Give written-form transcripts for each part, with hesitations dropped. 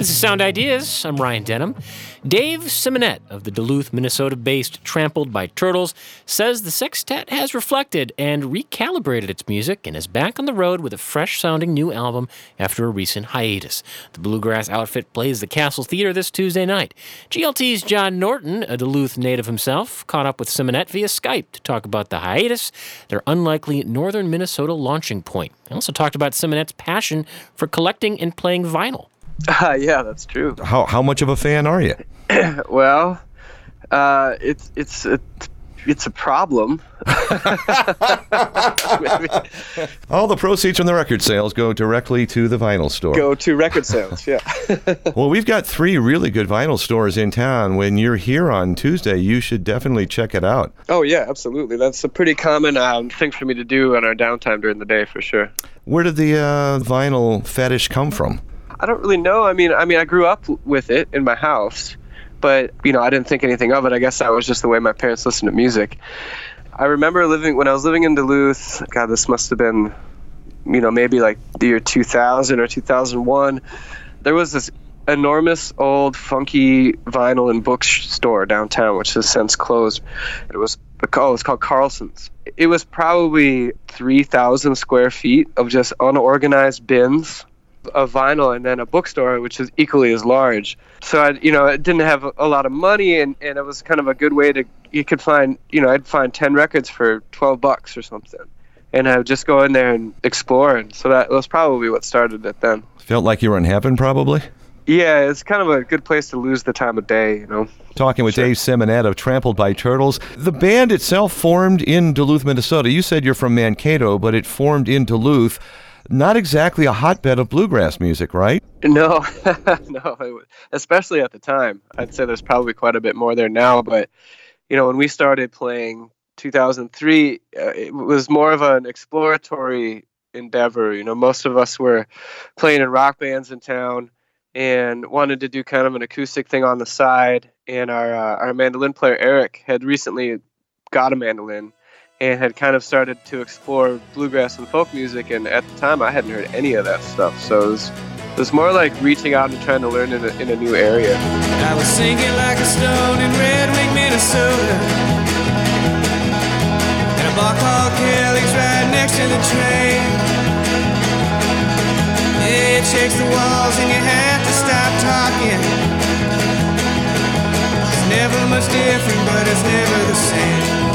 This is Sound Ideas. I'm Ryan Denham. Dave Simonet of the Duluth, Minnesota-based Trampled by Turtles says the sextet has reflected and recalibrated its music and is back on the road with a fresh-sounding new album after a recent hiatus. The bluegrass outfit plays the Castle Theater this Tuesday night. GLT's John Norton, a Duluth native himself, caught up with Simonet via Skype to talk about the hiatus, their unlikely northern Minnesota launching point. I also talked about Simonet's passion for collecting and playing vinyl. Yeah, that's true. How much of a fan are you? Well, it's a problem. All the proceeds from the record sales go directly to the vinyl store. Go to record sales, yeah. Well, we've got 3 really good vinyl stores in town. When you're here on Tuesday, you should definitely check it out. Oh, yeah, absolutely. That's a pretty common thing for me to do on our downtime during the day, for sure. Where did the vinyl fetish come from? I don't really know. I mean, I grew up with it in my house, but, I didn't think anything of it. I guess that was just the way my parents listened to music. I remember when I was living in Duluth, God, this must have been, maybe like the year 2000 or 2001. There was this enormous old funky vinyl and bookstore downtown, which has since closed. It was called Carlson's. It was probably 3,000 square feet of just unorganized bins of vinyl, and then a bookstore which is equally as large. So I didn't have a lot of money, and it was kind of a good way you could find, I'd find 10 records for $12 or something, and I would just go in there and explore. And so that was probably what started it then. Felt like you were in heaven, probably? Yeah, it's kind of a good place to lose the time of day, Talking with Dave Simonet of Trampled by Turtles. The band itself formed in Duluth, Minnesota. You said you're from Mankato, but it formed in Duluth. Not exactly a hotbed of bluegrass music, right? No, no, especially at the time. I'd say there's probably quite a bit more there now, but, when we started playing 2003, it was more of an exploratory endeavor. Most of us were playing in rock bands in town and wanted to do kind of an acoustic thing on the side, and our mandolin player, Eric, had recently got a mandolin and had kind of started to explore bluegrass and folk music, and at the time I hadn't heard any of that stuff, so it was more like reaching out and trying to learn in a new area. I was sinking like a stone in Red Wing, Minnesota, and a bar called Kelly's right next to the train. It shakes the walls and you have to stop talking. It's never much different, but it's never the same.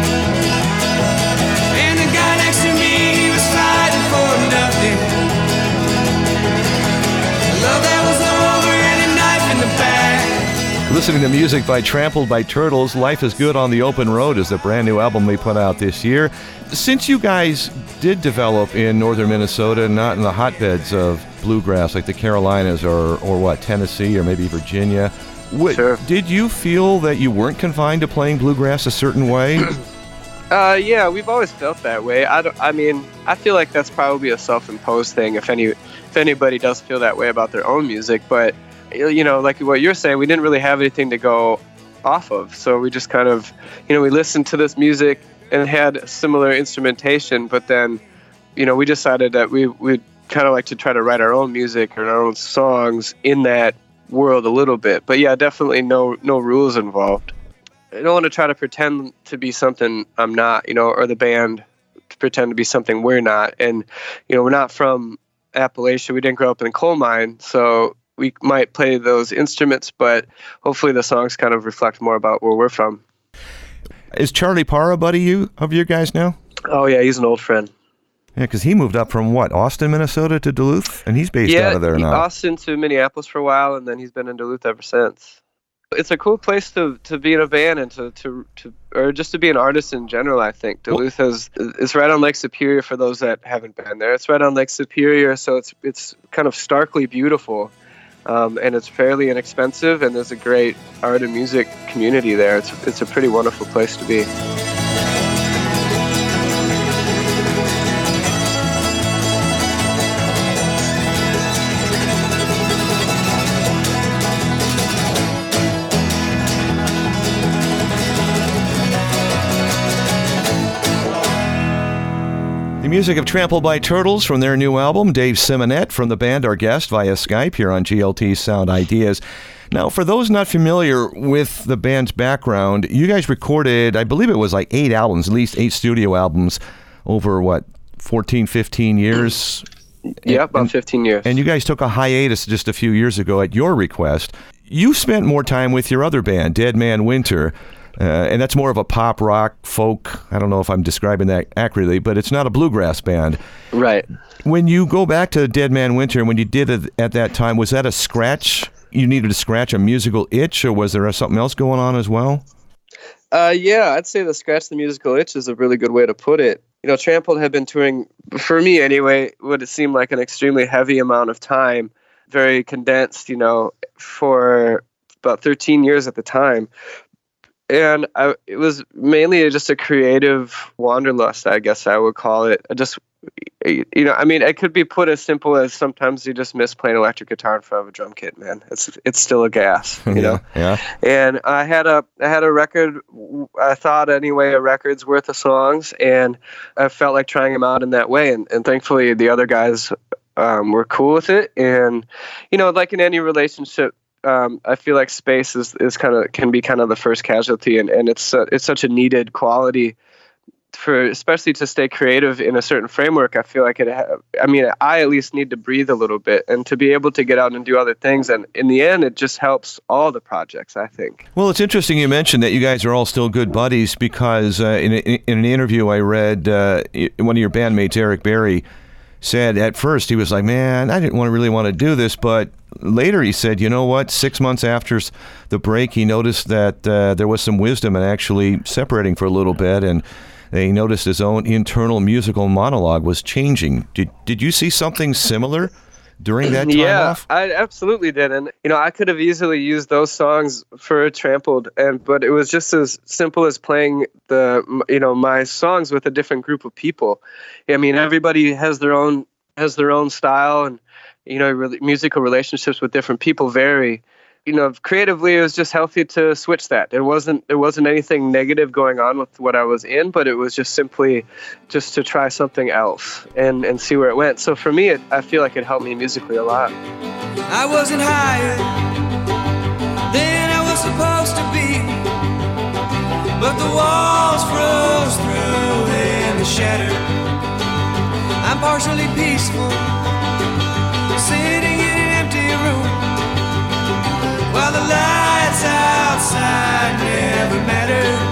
To me, he was fighting for nothing. Love that was over and a knife in the back. Listening to music by Trampled by Turtles, Life is Good on the Open Road is the brand new album they put out this year. Since you guys did develop in northern Minnesota, not in the hotbeds of bluegrass like the Carolinas or Tennessee or maybe Virginia, Sure. Did you feel that you weren't confined to playing bluegrass a certain way? Yeah, we've always felt that way. I feel like that's probably a self-imposed thing if anybody does feel that way about their own music. But, like what you're saying, we didn't really have anything to go off of. So we just kind of, we listened to this music and had similar instrumentation. But then, we decided that we'd kind of like to try to write our own music or our own songs in that world a little bit. But yeah, definitely no rules involved. I don't want to try to pretend to be something I'm not, or the band to pretend to be something we're not. And, we're not from Appalachia. We didn't grow up in a coal mine, so we might play those instruments, but hopefully the songs kind of reflect more about where we're from. Is Charlie Parr a buddy of you guys now? Oh, yeah, he's an old friend. Yeah, because he moved up from Austin, Minnesota to Duluth? And he's based out of there now. Austin to Minneapolis for a while, and then he's been in Duluth ever since. It's a cool place to be in a band and to or just to be an artist in general, I think. Duluth it's right on Lake Superior for those that haven't been there. It's right on Lake Superior, so it's kind of starkly beautiful, and it's fairly inexpensive, and there's a great art and music community there. It's a pretty wonderful place to be. music of Trampled by Turtles from their new album. Dave Simonette from the band, our guest via Skype here on GLT Sound Ideas. Now, for those not familiar with the band's background, you guys recorded, I believe it was like 8 albums, at least 8 studio albums over, 14, 15 years? Yeah, about 15 years. And you guys took a hiatus just a few years ago at your request. You spent more time with your other band, Dead Man Winter, and that's more of a pop, rock, folk. I don't know if I'm describing that accurately, but it's not a bluegrass band. Right. When you go back to Dead Man Winter, and when you did it at that time, was that a scratch? You needed to scratch a musical itch, or was there something else going on as well? Yeah, I'd say the scratch the musical itch is a really good way to put it. Trampled had been touring, for me anyway, what it seemed like an extremely heavy amount of time, very condensed, for about 13 years at the time. And it was mainly just a creative wanderlust, I guess I would call it. It could be put as simple as sometimes you just miss playing electric guitar in front of a drum kit, man. It's still a gas, know? Yeah. And I had a record, I thought anyway, a record's worth of songs, and I felt like trying them out in that way. And thankfully the other guys were cool with it. And, like in any relationship, I feel like space can be kind of the first casualty, and it's such a needed quality for, especially to stay creative in a certain framework. I feel like I at least need to breathe a little bit and to be able to get out and do other things. And in the end, it just helps all the projects, I think. Well, it's interesting you mentioned that you guys are all still good buddies, because in an interview I read, one of your bandmates, Eric Berry, said at first he was like, man, I didn't really want to do this, but later he said, you know what, 6 months after the break, he noticed that there was some wisdom in actually separating for a little bit, and he noticed his own internal musical monologue was changing. Did you see something similar during that time off? Yeah, I absolutely did. And, I could have easily used those songs for Trampled, but it was just as simple as playing my songs with a different group of people. I mean, everybody has their own style, and, musical relationships with different people vary. Creatively, it was just healthy to switch that. There wasn't anything negative going on with what I was in, but it was just simply just to try something else and see where it went. So for me, I feel like it helped me musically a lot. I wasn't higher than I was supposed to be, but the walls froze through and they shattered. I'm partially peaceful, sitting in an empty room, while the lights outside never mattered.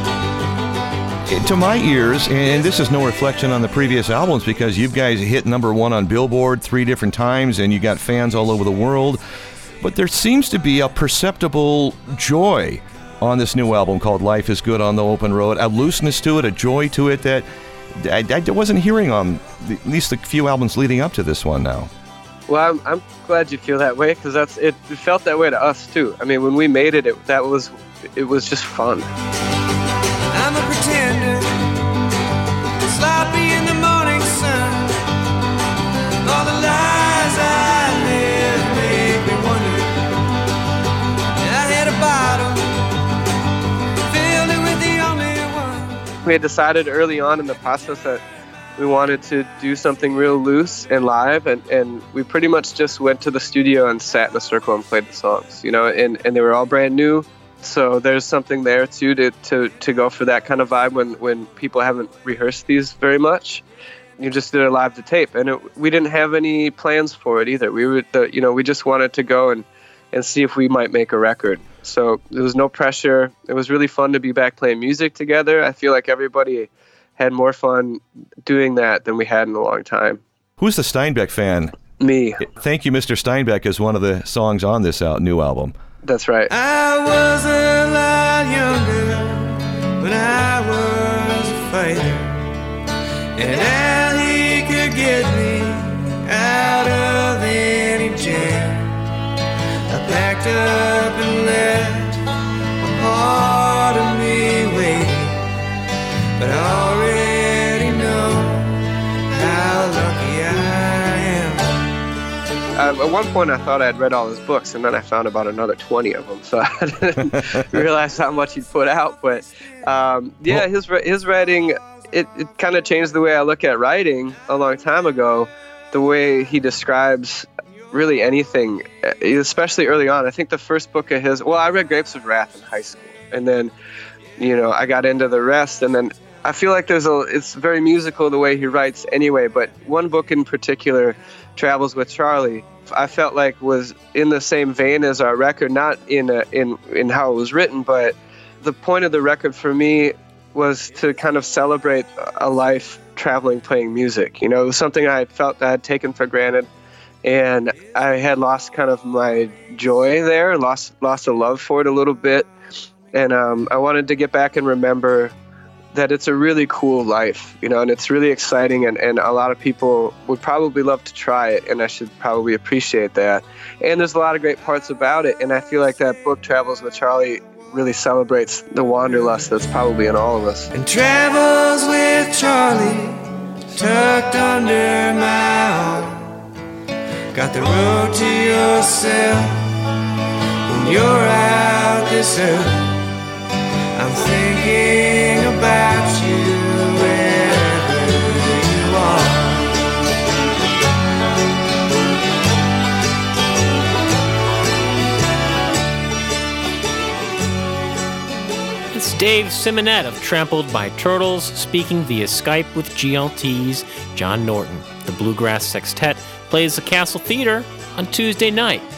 To my ears, and this is no reflection on the previous albums, because you guys hit #1 on Billboard 3 different times and you got fans all over the world, but there seems to be a perceptible joy on this new album called Life is Good on the Open Road, a looseness to it, a joy to it that I wasn't hearing on at least the few albums leading up to this one now. Well, I'm glad you feel that way, because it felt that way to us too. I mean, when we made it, it was just fun. I'm a pretender, sloppy in the morning sun. All the lies I live make me wonder. I had a bottle, filled it with the only one. We had decided early on in the process that we wanted to do something real loose and live, and we pretty much just went to the studio and sat in a circle and played the songs, and they were all brand new. So there's something there too to go for that kind of vibe when people haven't rehearsed these very much. You just did it live to tape, and we didn't have any plans for it either. We just wanted to go and see if we might make a record. So there was no pressure. It was really fun to be back playing music together. I feel like everybody had more fun doing that than we had in a long time. Who's the Steinbeck fan? Me. Thank You, Mr. Steinbeck is one of the songs on this new album. That's right. I was a lot younger, but I was a fighter, and now he could get me out of any jam. I packed up and left a part of me waiting, but I already know how lucky I am. At one point, I thought I'd read all his books, and then I found about another 20 of them, so I didn't realize how much he'd put out. But his writing, it kind of changed the way I look at writing a long time ago. The way he describes really anything, especially early on. I think the first book of his, I read Grapes of Wrath in high school, and then, I got into the rest, and then I feel like it's very musical the way he writes anyway, but one book in particular, Travels with Charlie, I felt like was in the same vein as our record, not in how it was written, but the point of the record for me was to kind of celebrate a life traveling, playing music. It was something I felt I had taken for granted, and I had lost kind of my joy there, lost a love for it a little bit, and I wanted to get back and remember that it's a really cool life, and it's really exciting, and a lot of people would probably love to try it, and I should probably appreciate that. And there's a lot of great parts about it, and I feel like that book, Travels with Charlie, really celebrates the wanderlust that's probably in all of us. And Travels with Charlie, tucked under my arm, got the road to yourself when you're out this early. I'm thinking about you wherever you are. It's Dave Simonette of Trampled by Turtles speaking via Skype with GLT's John Norton. The Bluegrass Sextet plays the Castle Theater on Tuesday night.